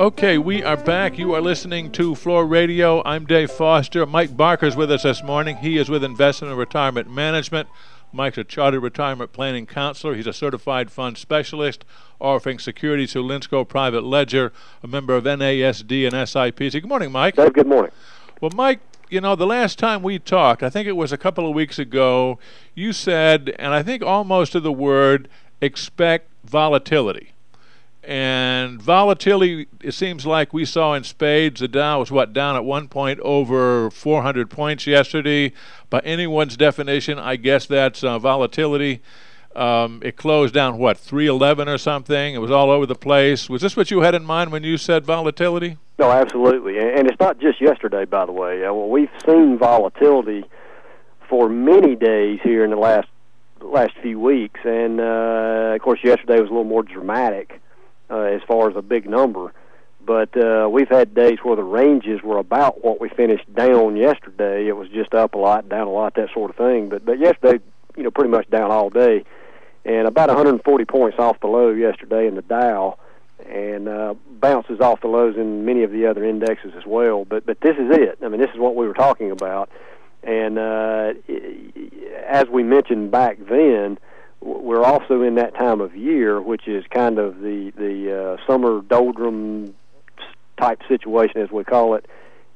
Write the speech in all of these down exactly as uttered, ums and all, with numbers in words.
Okay, we are back. You are listening to Floor Radio. I'm Dave Foster. Mike Barker's with us this morning. He is with Investment and Retirement Management. Mike's a chartered retirement planning counselor. He's a certified fund specialist, offering securities through Linsco Private Ledger, a member of N A S D and S I P C. Good morning, Mike. Dave, good morning. Well, Mike, you know, the last time we talked, I think it was a couple of weeks ago, you said, and I think almost to the word, expect volatility. And volatility, it seems like we saw in spades. The Dow was, what, down at one point over four hundred points yesterday. By anyone's definition, I guess that's uh, volatility. Um, it closed down, what, three eleven or something? It was all over the place. Was this what you had in mind when you said volatility? No, absolutely. And it's not just yesterday, by the way. Uh, well, we've seen volatility for many days here in the last last few weeks. And, uh, of course, yesterday was a little more dramatic. Uh, as far as a big number, but uh, we've had days where the ranges were about what we finished down yesterday. It was just up a lot, down a lot, that sort of thing. But but yesterday, you know, pretty much down all day, and about one hundred forty points off the low yesterday in the Dow, and uh, bounces off the lows in many of the other indexes as well. But but this is it. I mean, this is what we were talking about, and uh, as we mentioned back then, we're also in that time of year, which is kind of the the uh, summer doldrum type situation, as we call it.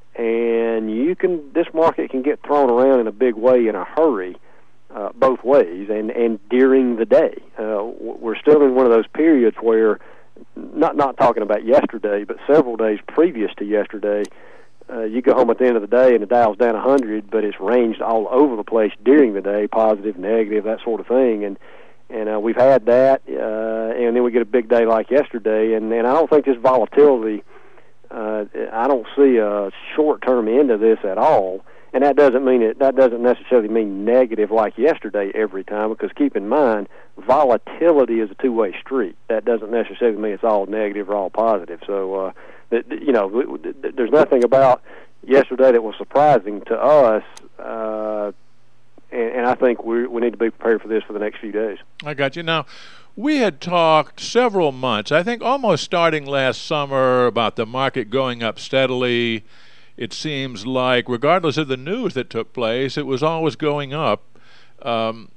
And you can this market can get thrown around in a big way in a hurry, uh, both ways, and and during the day. Uh, we're still in one of those periods where, not not talking about yesterday, but several days previous to yesterday, uh, you go home at the end of the day and the Dow's down one hundred, but it's ranged all over the place during the day, positive, negative, that sort of thing. And And uh, we've had that, uh, and then we get a big day like yesterday, and, and I don't think this volatility, uh, I don't see a short-term end to this at all, and that doesn't mean it, that doesn't necessarily mean negative like yesterday every time, because keep in mind, volatility is a two-way street. That doesn't necessarily mean it's all negative or all positive. So, uh, you know, there's nothing about yesterday that was surprising to us, uh, And, and I think we we need to be prepared for this for the next few days. I got you. Now, we had talked several months, I think almost starting last summer, about the market going up steadily. It seems like, regardless of the news that took place, it was always going up. Um,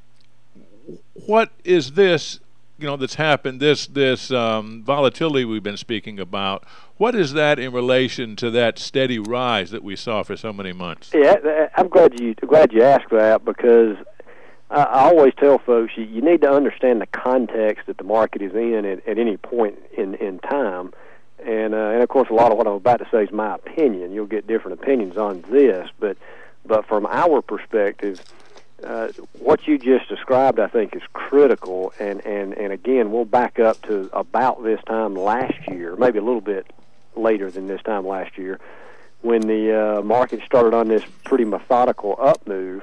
what is this, you know, that's happened, this this um, volatility we've been speaking about? What is that in relation to that steady rise that we saw for so many months? Yeah, I'm glad you glad you asked that, because I, I always tell folks you, you need to understand the context that the market is in at, at any point in, in time. And, uh, and, of course, a lot of what I'm about to say is my opinion. You'll get different opinions on this. But, but from our perspective, uh, what you just described, I think, is critical. And, and, and, again, we'll back up to about this time last year, maybe a little bit later than this time last year, when the uh, market started on this pretty methodical up move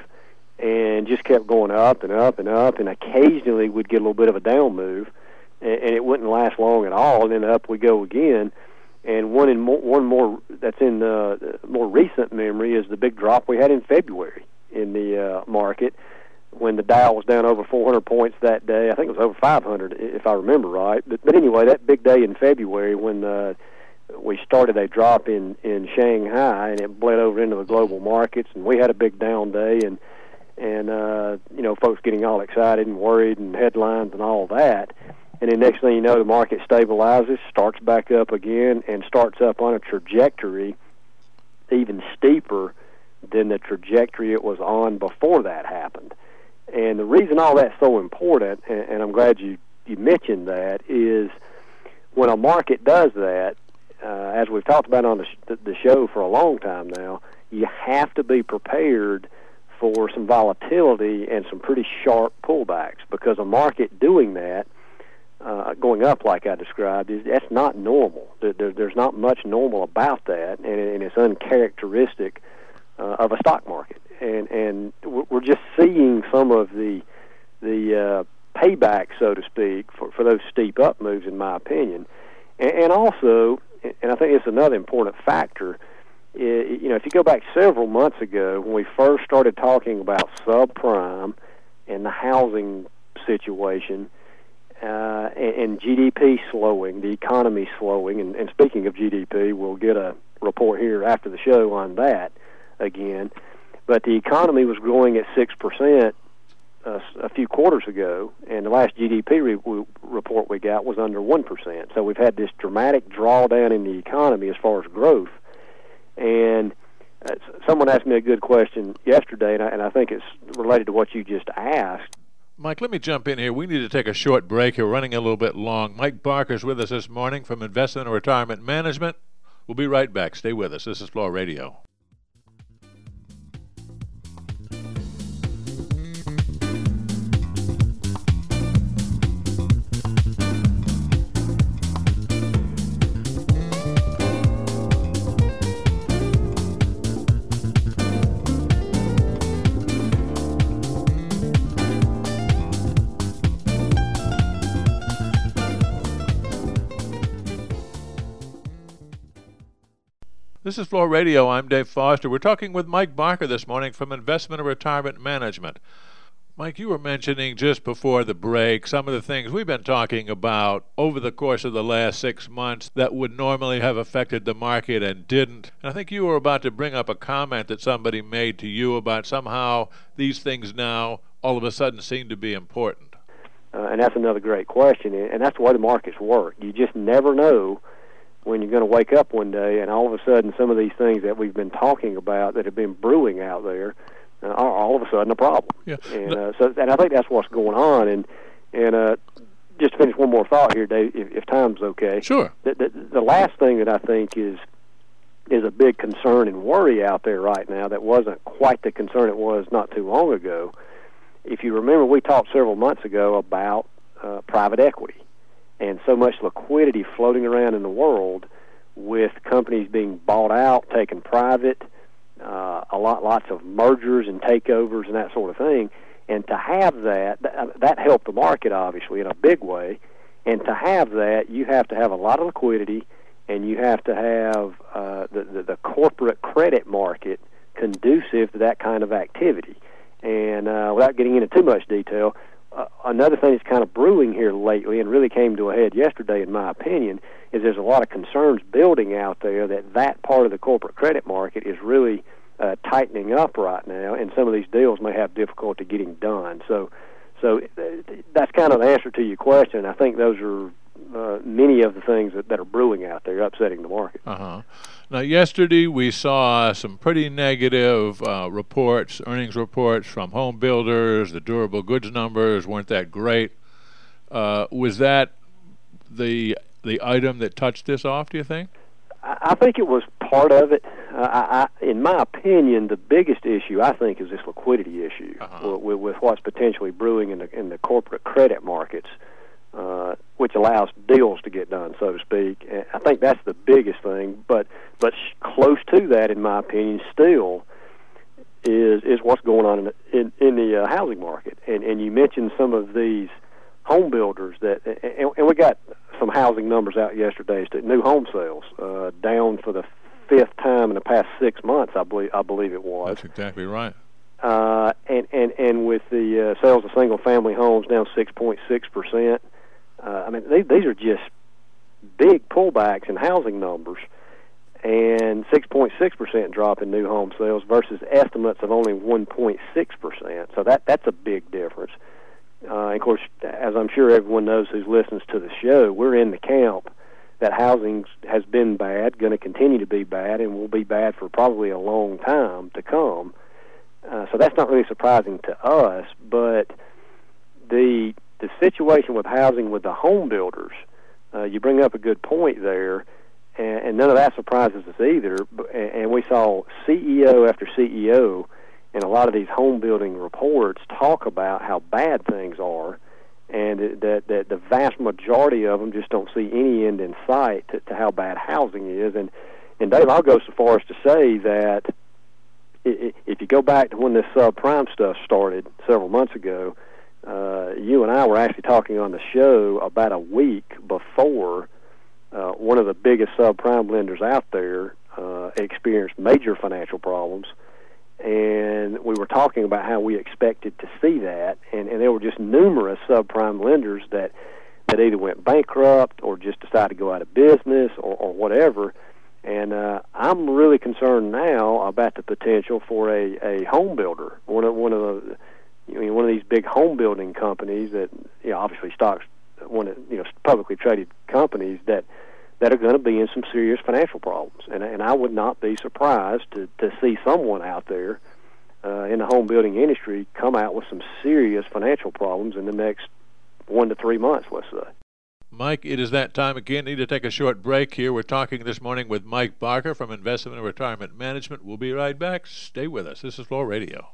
and just kept going up and up and up, and occasionally we'd get a little bit of a down move, and, and it wouldn't last long at all, and then up we go again. And one in more, one more that's in uh, more recent memory is the big drop we had in February in the uh, market, when the Dow was down over four hundred points that day. I think it was over five hundred, if I remember right. But, but anyway, that big day in February when uh, we started a drop in, in Shanghai, and it bled over into the global markets, and we had a big down day, and, and uh, you know, folks getting all excited and worried and headlines and all that. And then next thing you know, the market stabilizes, starts back up again, and starts up on a trajectory even steeper than the trajectory it was on before that happened. And the reason all that's so important, and, and I'm glad you, you mentioned that, is when a market does that, uh, as we've talked about on the, sh- the show for a long time now, you have to be prepared for some volatility and some pretty sharp pullbacks, because a market doing that, uh, going up like I described, is that's not normal. There, there, there's not much normal about that, and, and it's uncharacteristic uh, of a stock market. And and we're just seeing some of the the uh, payback, so to speak, for, for those steep up moves, in my opinion. And, and also, and I think it's another important factor, is, you know, if you go back several months ago when we first started talking about subprime and the housing situation, uh, and, and G D P slowing, the economy slowing. And, and speaking of G D P, we'll get a report here after the show on that again. But the economy was growing at six percent uh, a few quarters ago, and the last G D P re- report we got was under one percent. So we've had this dramatic drawdown in the economy as far as growth. And uh, someone asked me a good question yesterday, and I, and I think it's related to what you just asked. Mike, let me jump in here. We need to take a short break here. We're running a little bit long. Mike Barker's with us this morning from Investment and Retirement Management. We'll be right back. Stay with us. This is Floor Radio. This is Floor Radio. I'm Dave Foster. We're talking with Mike Barker this morning from Investment and Retirement Management. Mike, you were mentioning just before the break some of the things we've been talking about over the course of the last six months that would normally have affected the market and didn't. And I think you were about to bring up a comment that somebody made to you about somehow these things now all of a sudden seem to be important. Uh, and that's another great question, and that's the way the markets work. You just never know when you're going to wake up one day and all of a sudden some of these things that we've been talking about that have been brewing out there uh, are all of a sudden a problem. Yeah. And uh, so, and I think that's what's going on. And and uh, just to finish one more thought here, Dave, if, if time's okay. Sure. The, the, the last thing that I think is is a big concern and worry out there right now that wasn't quite the concern it was not too long ago. If you remember, we talked several months ago about uh, private equity. And so much liquidity floating around in the world with companies being bought out, taken private, uh, a lot, lots of mergers and takeovers and that sort of thing. And to have that, that, that helped the market, obviously, in a big way. And to have that, you have to have a lot of liquidity, and you have to have uh, the, the, the corporate credit market conducive to that kind of activity. And uh, without getting into too much detail, Uh, another thing that's kind of brewing here lately and really came to a head yesterday, in my opinion, is there's a lot of concerns building out there that that part of the corporate credit market is really uh, tightening up right now, and some of these deals may have difficulty getting done. So so uh, that's kind of the answer to your question. I think those are uh, many of the things that, that are brewing out there, upsetting the market. Uh-huh. Now, yesterday we saw some pretty negative uh, reports, earnings reports from home builders. The durable goods numbers weren't that great. Uh, was that the the item that touched this off, do you think? I, I think it was part of it. Uh, I, I, in my opinion, the biggest issue, I think, is this liquidity issue uh-huh. with, with what's potentially brewing in the, in the corporate credit markets. Uh, which allows deals to get done, so to speak. And I think that's the biggest thing. But but close to that, in my opinion, still is is what's going on in the, in, in the uh, housing market. And and you mentioned some of these home builders that, and, and we got some housing numbers out yesterday. So new home sales uh, down for the fifth time in the past six months. I believe I believe it was. That's exactly right. Uh, and and and with the uh, sales of single family homes down six point six percent. Uh, I mean, they, these are just big pullbacks in housing numbers, and six point six percent drop in new home sales versus estimates of only one point six percent. So that that's a big difference. Uh, and of course, as I'm sure everyone knows who listens to the show, we're in the camp that housing has been bad, going to continue to be bad, and will be bad for probably a long time to come. Uh, so that's not really surprising to us, but the the situation with housing with the home builders, uh, you bring up a good point there, and, and none of that surprises us either. And we saw C E O after C E O in a lot of these home building reports talk about how bad things are, and that, that the vast majority of them just don't see any end in sight to, to how bad housing is. And, and Dave, I'll go so far as to say that if you go back to when this subprime stuff started several months ago, Uh, you and I were actually talking on the show about a week before uh, one of the biggest subprime lenders out there uh, experienced major financial problems, and we were talking about how we expected to see that, and, and there were just numerous subprime lenders that that either went bankrupt or just decided to go out of business or, or whatever. And uh, I'm really concerned now about the potential for a, a home builder, one of one of the you know, one of these big home building companies that you know, obviously stocks one of you know publicly traded companies that that are going to be in some serious financial problems. And and I would not be surprised to to see someone out there uh, in the home building industry come out with some serious financial problems in the next one to three months, let's say. Mike, it is that time again. Need to take a short break here. We're talking this morning with Mike Barker from Investment and Retirement Management. We'll be right back. Stay with us. This is Floor Radio.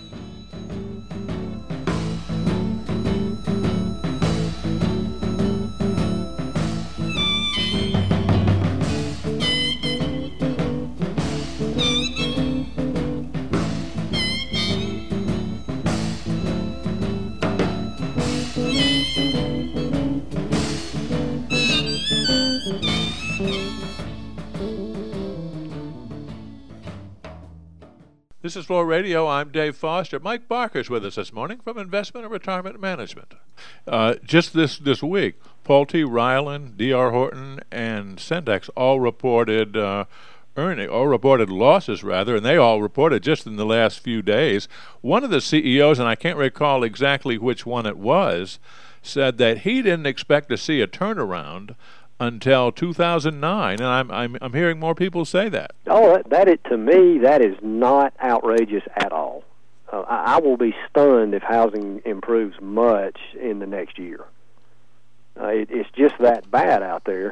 This is Floor Radio. I'm Dave Foster. Mike Barker's with us this morning from Investment and Retirement Management. Uh, just this, this week, Pulte, Ryland, D R. Horton, and Centex all reported uh, earning, or reported losses rather, and they all reported just in the last few days. One of the C E Os, and I can't recall exactly which one it was, said that he didn't expect to see a turnaround until two thousand nine, and I'm I'm I'm hearing more people say that. Oh, that, that is, to me, that is not outrageous at all. Uh, I, I will be stunned if housing improves much in the next year. Uh, it, it's just that bad out there,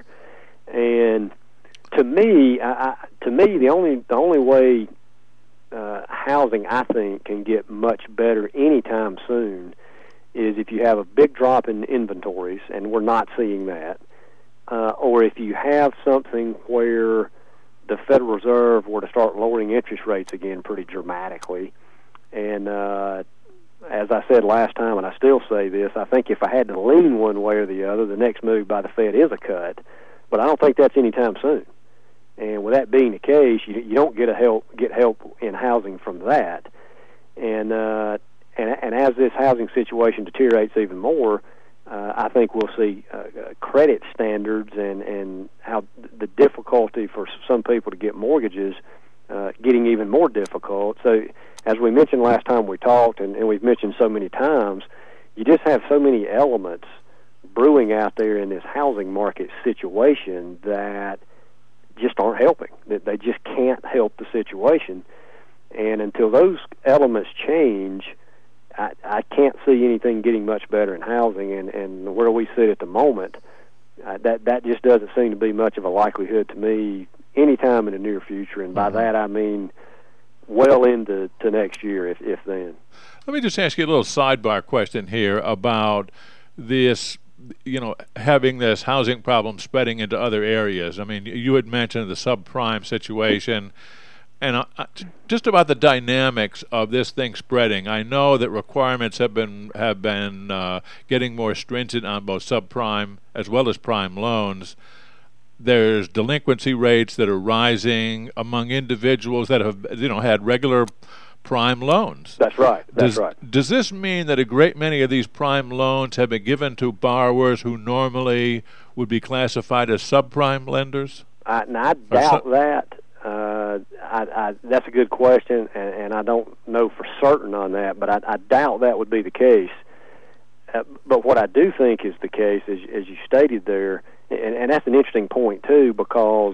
and to me, I, I, to me, the only the only way uh, housing I think can get much better anytime soon is if you have a big drop in inventories, and we're not seeing that. Uh, or if you have something where the Federal Reserve were to start lowering interest rates again pretty dramatically. And uh, as I said last time, and I still say this, I think if I had to lean one way or the other, the next move by the Fed is a cut. But I don't think that's anytime soon. And with that being the case, you, you don't get a help get help in housing from that. And uh, and and as this housing situation deteriorates even more, Uh, I think we'll see uh, uh, credit standards and, and how the difficulty for some people to get mortgages uh, getting even more difficult. So as we mentioned last time we talked, and, and we've mentioned so many times, you just have so many elements brewing out there in this housing market situation that just aren't helping. That they just can't help the situation. And until those elements change, I, I can't see anything getting much better in housing, and, and where we sit at the moment, uh, that that just doesn't seem to be much of a likelihood to me anytime in the near future, and by mm-hmm. that I mean well into to next year, if, if then. Let me just ask you a little sidebar question here about this, you know, having this housing problem spreading into other areas. I mean, you had mentioned the subprime situation. And uh, just about the dynamics of this thing spreading, I know that requirements have been have been uh, getting more stringent on both subprime as well as prime loans. There's delinquency rates that are rising among individuals that have, you know, had regular prime loans. That's right. That's does, right. Does this mean that a great many of these prime loans have been given to borrowers who normally would be classified as subprime lenders? I, and I doubt su- that. Uh, I, I, that's a good question, and, and I don't know for certain on that, but I, I doubt that would be the case. Uh, but what I do think is the case, as, as you stated there, and, and that's an interesting point, too, because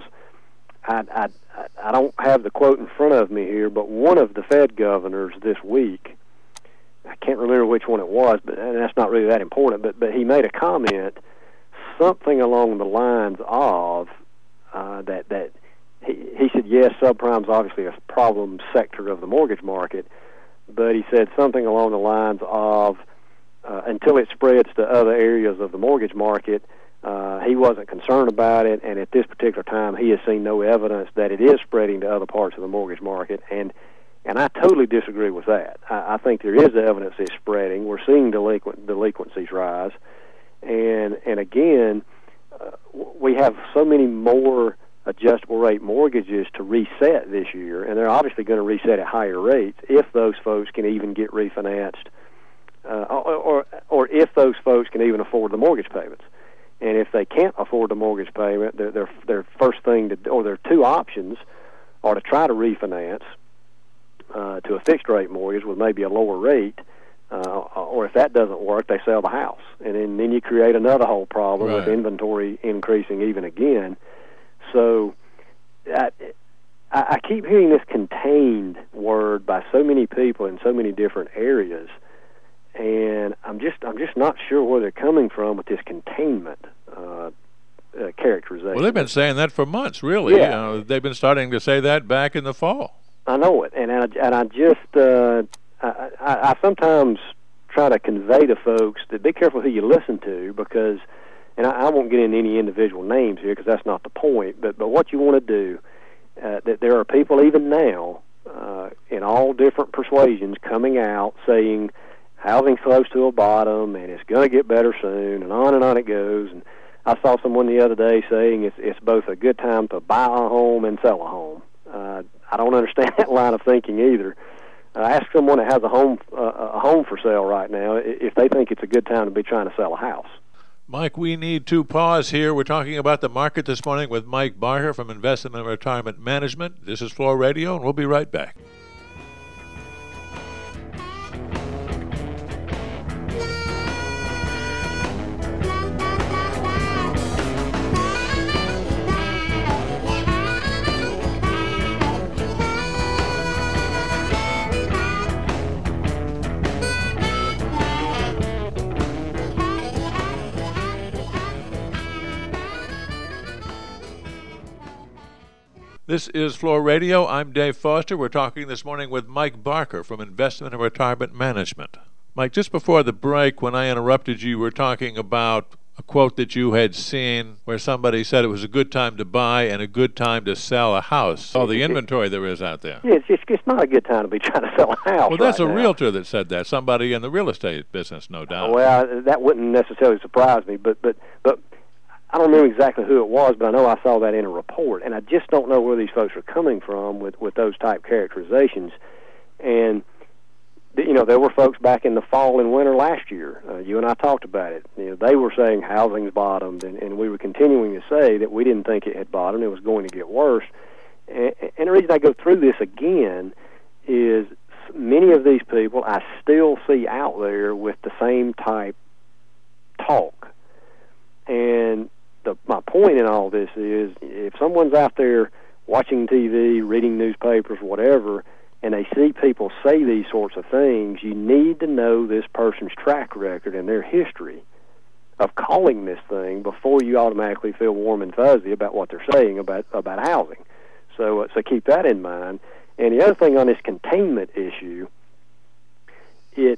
I, I, I don't have the quote in front of me here, but one of the Fed governors this week, I can't remember which one it was, but and that's not really that important, but, but he made a comment, something along the lines of uh, that that He, he said, yes, subprime is obviously a problem sector of the mortgage market, but he said something along the lines of, uh, until it spreads to other areas of the mortgage market, uh, he wasn't concerned about it, and at this particular time, he has seen no evidence that it is spreading to other parts of the mortgage market, and and I totally disagree with that. I, I think there is evidence it's spreading. We're seeing delinquent, delinquencies rise, and, and again, uh, we have so many more adjustable rate mortgages to reset this year, and they're obviously going to reset at higher rates if those folks can even get refinanced uh, or, or or if those folks can even afford the mortgage payments. And if they can't afford the mortgage payment, their their, their first thing to, or their two options are to try to refinance uh, to a fixed rate mortgage with maybe a lower rate, uh, or if that doesn't work, they sell the house, and then, then you create another whole problem right. with inventory increasing even again. So I, I keep hearing this contained word by so many people in so many different areas, and I'm just I'm just not sure where they're coming from with this containment uh, uh, characterization. Well, they've been saying that for months, really. Yeah. Uh, they've been starting to say that back in the fall. I know it, and I, and I just uh, I, I, I sometimes try to convey to folks that be careful who you listen to, because, and I, I won't get into any individual names here because that's not the point, but, but what you want to do, uh, that there are people even now uh, in all different persuasions coming out saying housing's close to a bottom and it's going to get better soon, and on and on it goes. And I saw someone the other day saying it's, it's both a good time to buy a home and sell a home. Uh, I don't understand that line of thinking either. Uh, ask someone that has a home uh, a home for sale right now if they think it's a good time to be trying to sell a house. Mike, we need to pause here. We're talking about the market this morning with Mike Barker from Investment and Retirement Management. This is Floor Radio, and we'll be right back. This is Floor Radio. I'm Dave Foster. We're talking this morning with Mike Barker from Investment and Retirement Management. Mike, just before the break, when I interrupted you, you were talking about a quote that you had seen where somebody said it was a good time to buy and a good time to sell a house. Oh, the inventory there is out there. Yeah, it's, it's, it's not a good time to be trying to sell a house. Well, that's right a now. realtor that said that. Somebody in the real estate business, no doubt. Well, that wouldn't necessarily surprise me, but but but I don't know exactly who it was, but I know I saw that in a report, and I just don't know where these folks are coming from with, with those type characterizations. And, you know, there were folks back in the fall and winter last year. Uh, you and I talked about it. You know, they were saying housing's bottomed, and, and we were continuing to say that we didn't think it had bottomed. It was going to get worse. And, and the reason I go through this again is many of these people I still see out there with the same type talk. And The, my point in all this is, if someone's out there watching T V, reading newspapers, whatever, and they see people say these sorts of things, you need to know this person's track record and their history of calling this thing before you automatically feel warm and fuzzy about what they're saying about about housing. So, uh, so keep that in mind. And the other thing on this containment issue, it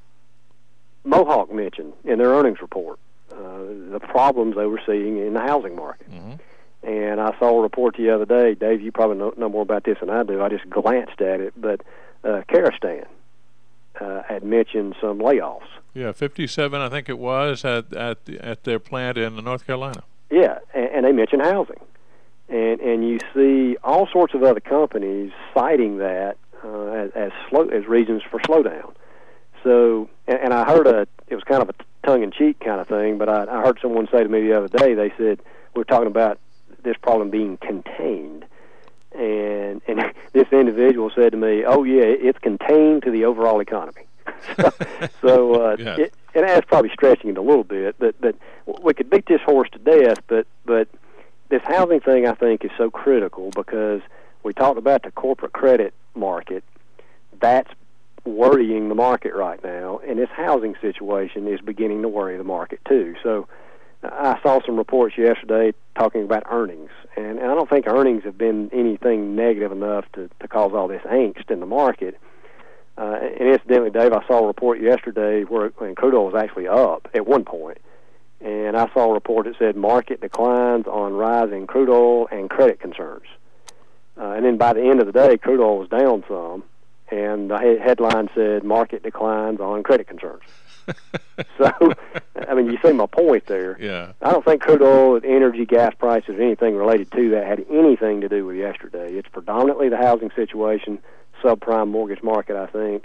Mohawk mentioned in their earnings report Uh, the problems they were seeing in the housing market. Mm-hmm. And I saw a report the other day. Dave, you probably know, know more about this than I do. I just glanced at it. But uh, Karastan uh, had mentioned some layoffs. Yeah, fifty-seven, I think it was, at at, the, at their plant in North Carolina. Yeah, and, and they mentioned housing. And and you see all sorts of other companies citing that uh, as as, slow, as reasons for slowdown. So, and, and I heard a, it was kind of a tongue-in-cheek kind of thing, but I, I heard someone say to me the other day, they said, we're talking about this problem being contained. And and this individual said to me, oh, yeah, it's contained to the overall economy. so, so uh, yeah. it, and that's probably stretching it a little bit, but, but we could beat this horse to death, but, but this housing thing, I think, is so critical because we talked about the corporate credit market. That's worrying the market right now, and this housing situation is beginning to worry the market too. So I saw some reports yesterday talking about earnings, and, and I don't think earnings have been anything negative enough to, to cause all this angst in the market. Uh, and incidentally, Dave, I saw a report yesterday where when crude oil was actually up at one point, and I saw a report that said market declines on rising crude oil and credit concerns. Uh, and then by the end of the day, crude oil was down some, and the headline said market declines on credit concerns. So, I mean, you see my point there. Yeah. I don't think crude oil, energy, gas prices, anything related to that had anything to do with yesterday. It's predominantly the housing situation, subprime mortgage market, I think,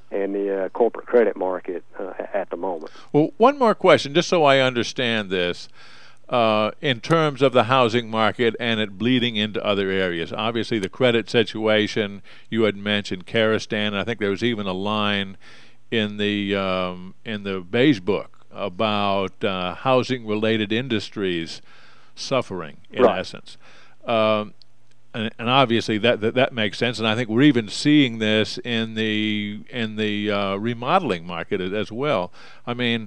and the uh, corporate credit market uh, at the moment. Well, one more question, just so I understand this. Uh, in terms of the housing market and it bleeding into other areas. Obviously, the credit situation, you had mentioned Karistan, and I think there was even a line in the um, in the beige book about uh, housing-related industries suffering, in right. essence. Um, and, and obviously, that, that that makes sense, and I think we're even seeing this in the in the uh, remodeling market as well. I mean,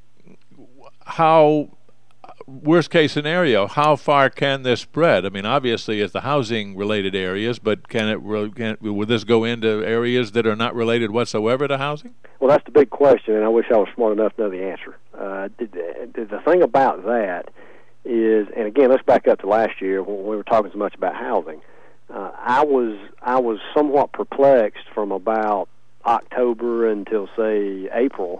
how... worst case scenario, how far can this spread? I mean, obviously, it's the housing-related areas, but can it, can it, will this go into areas that are not related whatsoever to housing? Well, that's the big question, and I wish I was smart enough to know the answer. Uh, the, the, the thing about that is, and again, let's back up to last year when we were talking so much about housing. Uh, I was I was somewhat perplexed from about October until, say, April.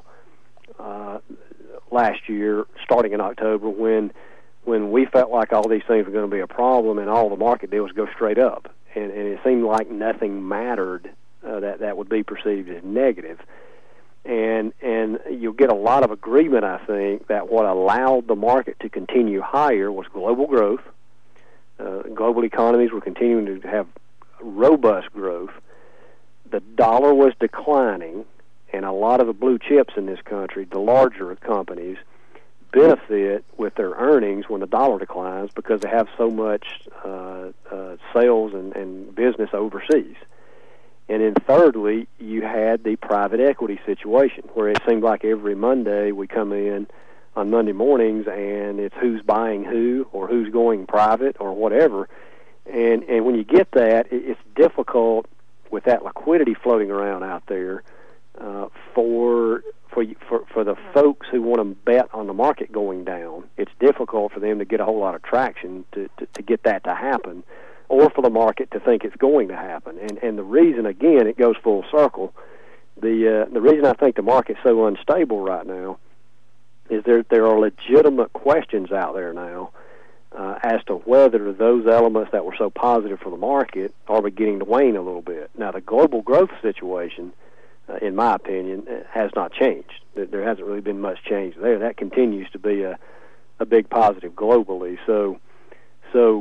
Uh, last year, starting in October, when when we felt like all these things were going to be a problem and all the market did was go straight up. And, and it seemed like nothing mattered uh, that, that would be perceived as negative. And, and you'll get a lot of agreement, I think, that what allowed the market to continue higher was global growth. Uh, global economies were continuing to have robust growth. The dollar was declining. And a lot of the blue chips in this country, the larger companies, benefit with their earnings when the dollar declines because they have so much uh, uh, sales and, and business overseas. And then thirdly, you had the private equity situation where it seemed like every Monday we come in on Monday mornings and it's who's buying who or who's going private or whatever. And, and when you get that, it, it's difficult with that liquidity floating around out there Uh, for for for for the folks who want to bet on the market going down. It's difficult for them to get a whole lot of traction to, to, to get that to happen, or for the market to think it's going to happen. And and the reason, again, it goes full circle. The uh, the reason I think the market's so unstable right now is there there are legitimate questions out there now uh, as to whether those elements that were so positive for the market are beginning to wane a little bit. Now, the global growth situation, Uh, in my opinion, has not changed. There hasn't really been much change there. That continues to be a, a big positive globally. So, so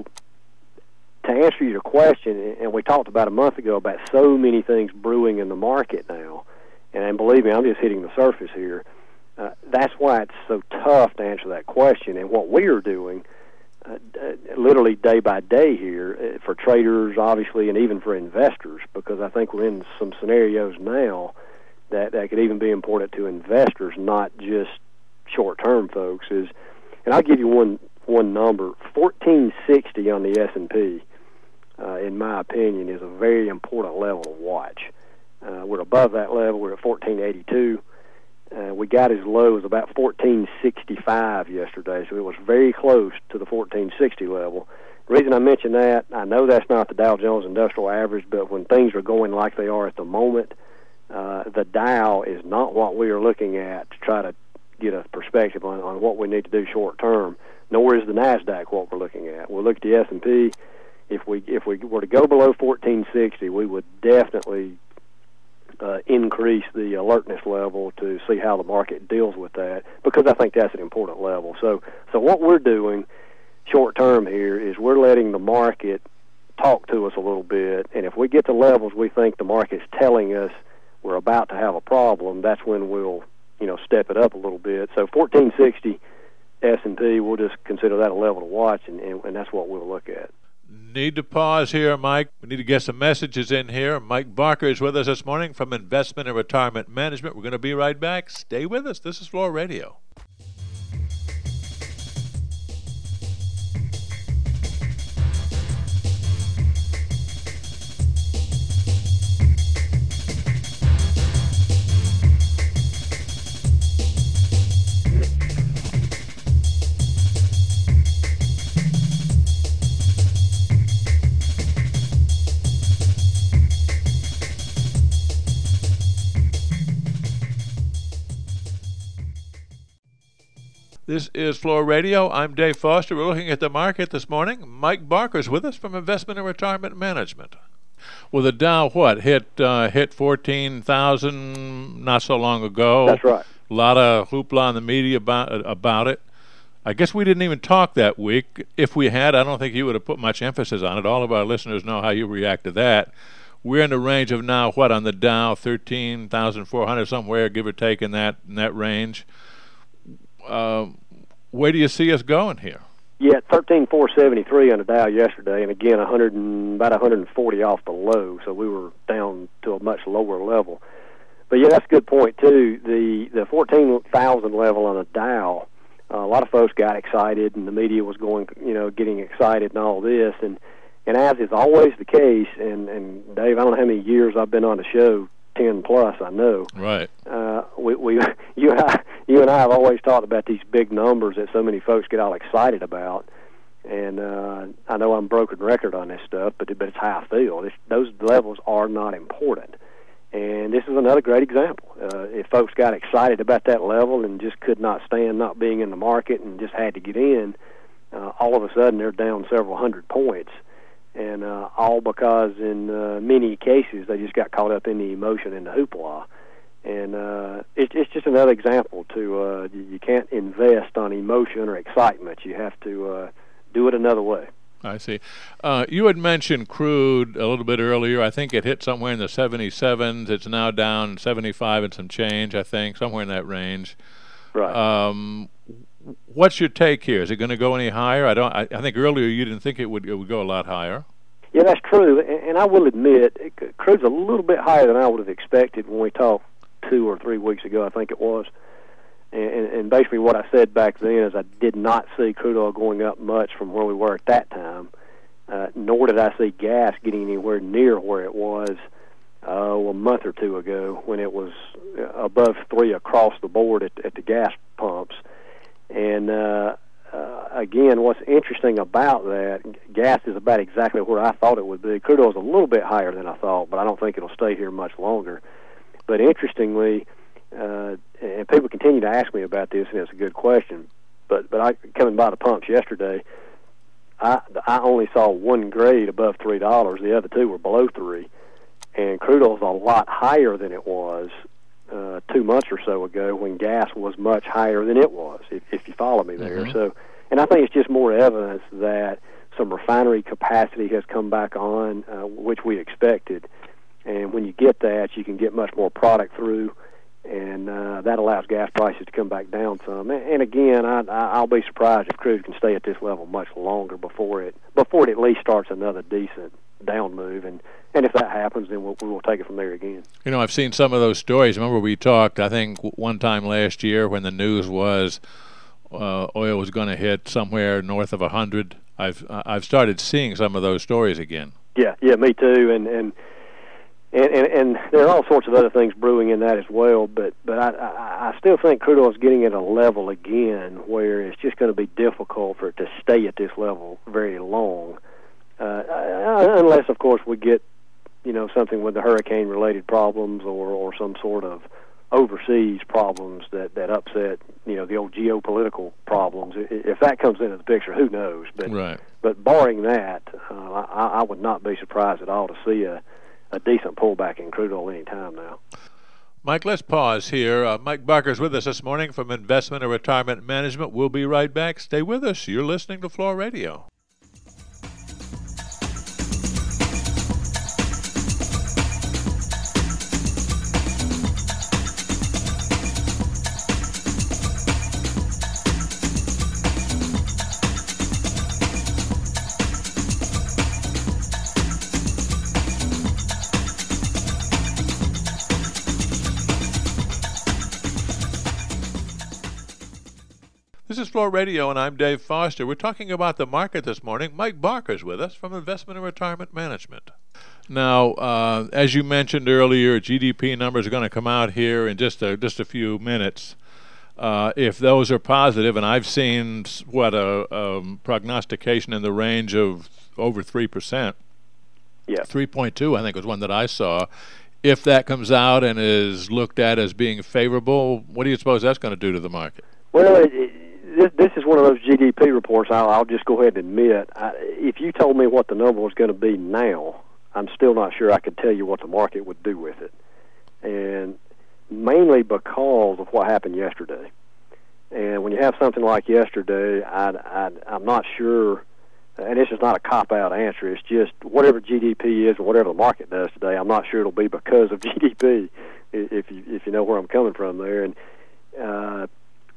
to answer your question, and we talked about a month ago about so many things brewing in the market now, and believe me, I'm just hitting the surface here. Uh, that's why it's so tough to answer that question. And what we are doing, uh, literally day by day here, uh, for traders, obviously, and even for investors, because I think we're in some scenarios now that, that could even be important to investors, not just short-term folks, is, and I'll give you one one number, fourteen sixty on the S and P, uh, in my opinion, is a very important level to watch. Uh, we're above that level. We're at fourteen eighty-two. Uh, we got as low as about fourteen sixty-five yesterday, so it was very close to the fourteen sixty level. The reason I mention that, I know that's not the Dow Jones Industrial Average, but when things are going like they are at the moment, uh, the Dow is not what we are looking at to try to get a perspective on, on what we need to do short term, nor is the NASDAQ what we're looking at. We'll look at the S and P. If we, if we were to go below fourteen sixty, we would definitely Uh, increase the alertness level to see how the market deals with that, because I think that's an important level. So, so what we're doing short term here is we're letting the market talk to us a little bit, and if we get to levels we think the market's telling us we're about to have a problem, that's when we'll, you know, step it up a little bit. So fourteen sixty S and P, we'll just consider that a level to watch, and, and, and that's what we'll look at. Need to pause here, Mike. We need to get some messages in here. Mike Barker is with us this morning from Investment and Retirement Management. We're going to be right back. Stay with us. This is Floor Radio. This is Floor Radio. I'm Dave Foster. We're looking at the market this morning. Mike Barker is with us from Investment and Retirement Management. Well, the Dow, what, hit uh, hit fourteen thousand not so long ago. That's right. A lot of hoopla in the media about, about it. I guess we didn't even talk that week. If we had, I don't think you would have put much emphasis on it. All of our listeners know how you react to that. We're in the range of now, what, on the Dow, thirteen thousand four hundred, somewhere, give or take, in that in that range. Uh, where do you see us going here? Yeah, thirteen four seventy three on the Dow yesterday, and again, one hundred and, about one hundred forty off the low, so we were down to a much lower level. But yeah, that's a good point too. The the fourteen thousand level on the Dow, uh, a lot of folks got excited, and the media was going, you know, getting excited and all this, and and as is always the case, and and Dave, I don't know how many years I've been on the show, ten plus, I know. Right. Uh, we we you and I you and I have always talked about these big numbers that so many folks get all excited about, and uh, I know I'm broken record on this stuff, but but it's how I feel. It's, those levels are not important. And this is another great example. Uh, if folks got excited about that level and just could not stand not being in the market and just had to get in, uh, all of a sudden they're down several hundred points. And uh, all because in uh, many cases they just got caught up in the emotion and the hoopla. And uh, it, it's just another example to uh, you can't invest on emotion or excitement. You have to uh, do it another way. I see. Uh, you had mentioned crude a little bit earlier. I think it hit somewhere in the seventy-sevens. It's now down seventy-five and some change, I think, somewhere in that range. Right. Um, what's your take here? Is it going to go any higher? I don't. I, I think earlier you didn't think it would, it would go a lot higher. Yeah, that's true. And, and I will admit, it, crude's a little bit higher than I would have expected when we talked two or three weeks ago, I think it was. And, and basically what I said back then is I did not see crude oil going up much from where we were at that time, uh, nor did I see gas getting anywhere near where it was uh, a month or two ago when it was above three across the board at, at the gas pumps. And uh, uh, again, what's interesting about that, gas is about exactly where I thought it would be. Crude oil is a little bit higher than I thought, but I don't think it'll stay here much longer. But interestingly, Uh, and people continue to ask me about this, and it's a good question. But but I coming by the pumps yesterday, I I only saw one grade above three dollars. The other two were below three, and crude oil is a lot higher than it was uh, two months or so ago when gas was much higher than it was. If, if you follow me there, mm-hmm. so and I think it's just more evidence that some refinery capacity has come back on, uh, which we expected. And when you get that, you can get much more product through. And uh, that allows gas prices to come back down some. And again, I, I'll be surprised if crude can stay at this level much longer before it before it at least starts another decent down move. And, and if that happens, then we'll, we'll take it from there again. You know, I've seen some of those stories. Remember we talked, I think, one time last year when the news was uh, oil was going to hit somewhere north of one hundred. I've I've started seeing some of those stories again. Yeah, yeah, me too. And and. And, and, and there are all sorts of other things brewing in that as well, but but I, I, I still think crude oil is getting at a level again where it's just going to be difficult for it to stay at this level very long, uh, unless, of course, we get, you know, something with the hurricane-related problems or, or some sort of overseas problems that, that upset, you know, the old geopolitical problems. If that comes into the picture, who knows? But right. But barring that, uh, I, I would not be surprised at all to see a a decent pullback in crude oil any time now. Mike, let's pause here. Uh, Mike Barker's with us this morning from Investment and Retirement Management. We'll be right back. Stay with us. You're listening to Floor Radio. This is Floor Radio, and I'm Dave Foster. We're talking about the market this morning. Mike Barker's with us from Investment and Retirement Management. Now, uh, as you mentioned earlier, G D P numbers are going to come out here in just a, just a few minutes. Uh, if those are positive, and I've seen, what, a, a prognostication in the range of over three percent. Yeah. three point two, I think, was one that I saw. If that comes out and is looked at as being favorable, what do you suppose that's going to do to the market? Well, it, it, this, this is one of those G D P reports. I'll, I'll just go ahead and admit, I, if you told me what the number was going to be now, I'm still not sure I could tell you what the market would do with it. And mainly because of what happened yesterday. And when you have something like yesterday, I, I, I'm not sure, and this is not a cop-out answer, it's just whatever G D P is or whatever the market does today, I'm not sure it'll be because of G D P, if you, if you know where I'm coming from there. And uh,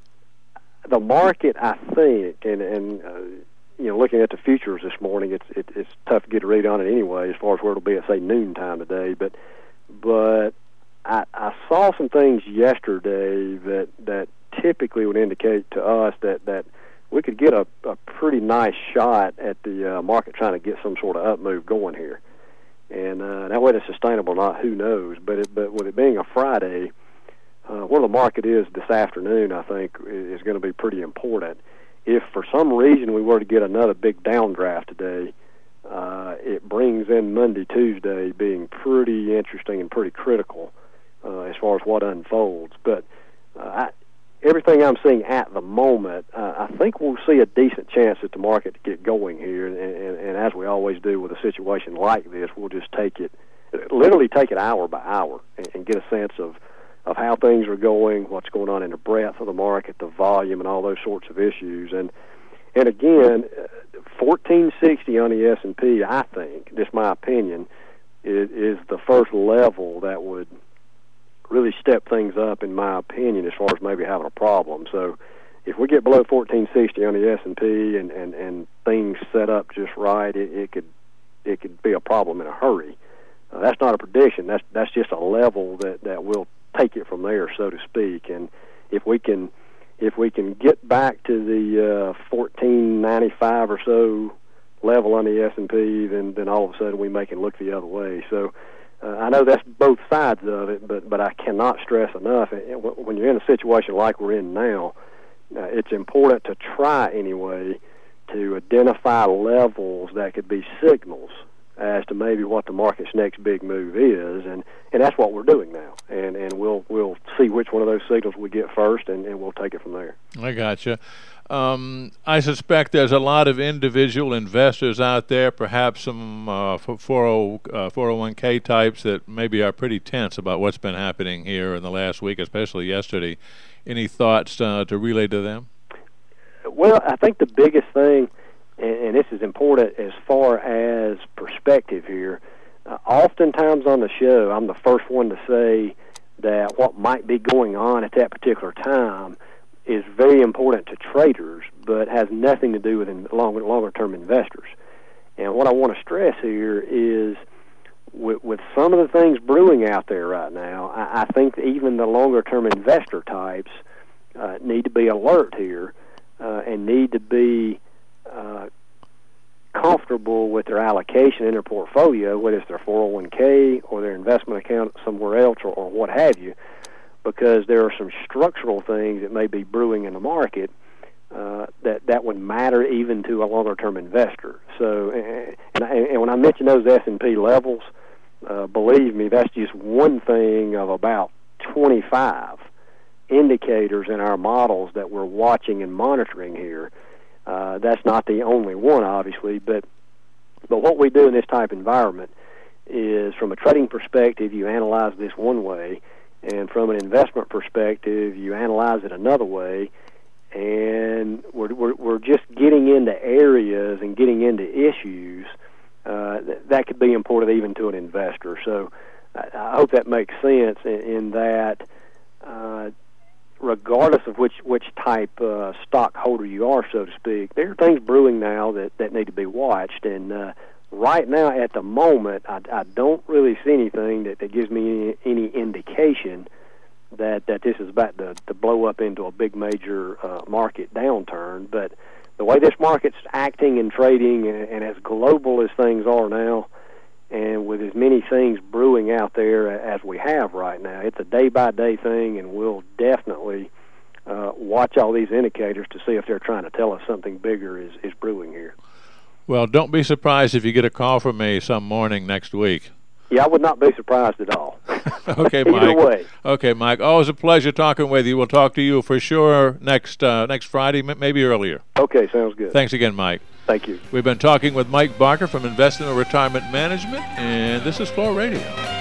the market, I think, and, and uh, you know, looking at the futures this morning, it's it, it's tough to get a read on it anyway as far as where it'll be at, say, noontime today. But but I, I saw some things yesterday that, that typically would indicate to us that, that we could get a, a pretty nice shot at the uh, market trying to get some sort of up move going here. And uh, now whether it's sustainable or not, who knows? But it, but with it being a Friday, uh, where the market is this afternoon, I think, is going to be pretty important. If for some reason we were to get another big downdraft today, uh, it brings in Monday, Tuesday being pretty interesting and pretty critical uh, as far as what unfolds. But uh, I, everything I'm seeing at the moment, uh, I think we'll see a decent chance at the market to get going here. And, and, and as we always do with a situation like this, we'll just take it, literally take it hour by hour and, and get a sense of, of how things are going, what's going on in the breadth of the market, the volume, and all those sorts of issues. And and again, fourteen sixty on the S and P, I think, just my opinion, is, is the first level that would really step things up, in my opinion, as far as maybe having a problem. So if we get below fourteen sixty on the S and P and, and, and things set up just right, it, it could it could be a problem in a hurry. Uh, that's not a prediction. That's that's just a level that, that will take it from there, so to speak. And if we can if we can get back to the uh, fourteen ninety-five or so level on the S and P, then then all of a sudden we make it look the other way. So uh, I know that's both sides of it, but but I cannot stress enough, when you're in a situation like we're in now, uh, it's important to try anyway to identify levels that could be signals as to maybe what the market's next big move is, and, and that's what we're doing now. And and we'll we'll see which one of those signals we get first, and, and we'll take it from there. I gotcha. Um, I suspect there's a lot of individual investors out there, perhaps some uh, four oh one k types that maybe are pretty tense about what's been happening here in the last week, especially yesterday. Any thoughts uh, to relay to them? Well, I think the biggest thing, and this is important as far as perspective here, uh, oftentimes on the show, I'm the first one to say that what might be going on at that particular time is very important to traders, but has nothing to do with in longer, longer-term investors. And what I want to stress here is with, with some of the things brewing out there right now, I, I think even the longer-term investor types uh, need to be alert here uh, and need to be Uh, comfortable with their allocation in their portfolio, whether it's their four oh one k or their investment account somewhere else, or, or what have you, because there are some structural things that may be brewing in the market uh, that that would matter even to a longer-term investor. So, and, and when I mention those S and P levels, uh, believe me, that's just one thing of about twenty-five indicators in our models that we're watching and monitoring here. Uh, that's not the only one, obviously, but but what we do in this type of environment is, from a trading perspective, you analyze this one way, and from an investment perspective, you analyze it another way, and we're we're, we're just getting into areas and getting into issues uh, that, that could be important even to an investor. So I, I hope that makes sense in, in that. Uh, regardless of which which type uh, stockholder you are, so to speak, there are things brewing now that, that need to be watched. And uh, right now, at the moment, I, I don't really see anything that, that gives me any, any indication that, that this is about to, to blow up into a big major uh, market downturn. But the way this market's acting and trading, and, and as global as things are now, and with as many things brewing out there as we have right now, it's a day-by-day thing, and we'll definitely uh, watch all these indicators to see if they're trying to tell us something bigger is, is brewing here. Well, don't be surprised if you get a call from me some morning next week. Yeah, I would not be surprised at all. Okay, Either Mike. way. Okay, Mike. Always a pleasure talking with you. We'll talk to you for sure next uh, next Friday, maybe earlier. Okay, sounds good. Thanks again, Mike. Thank you. We've been talking with Mike Barker from Investment and Retirement Management, and this is Floor Radio.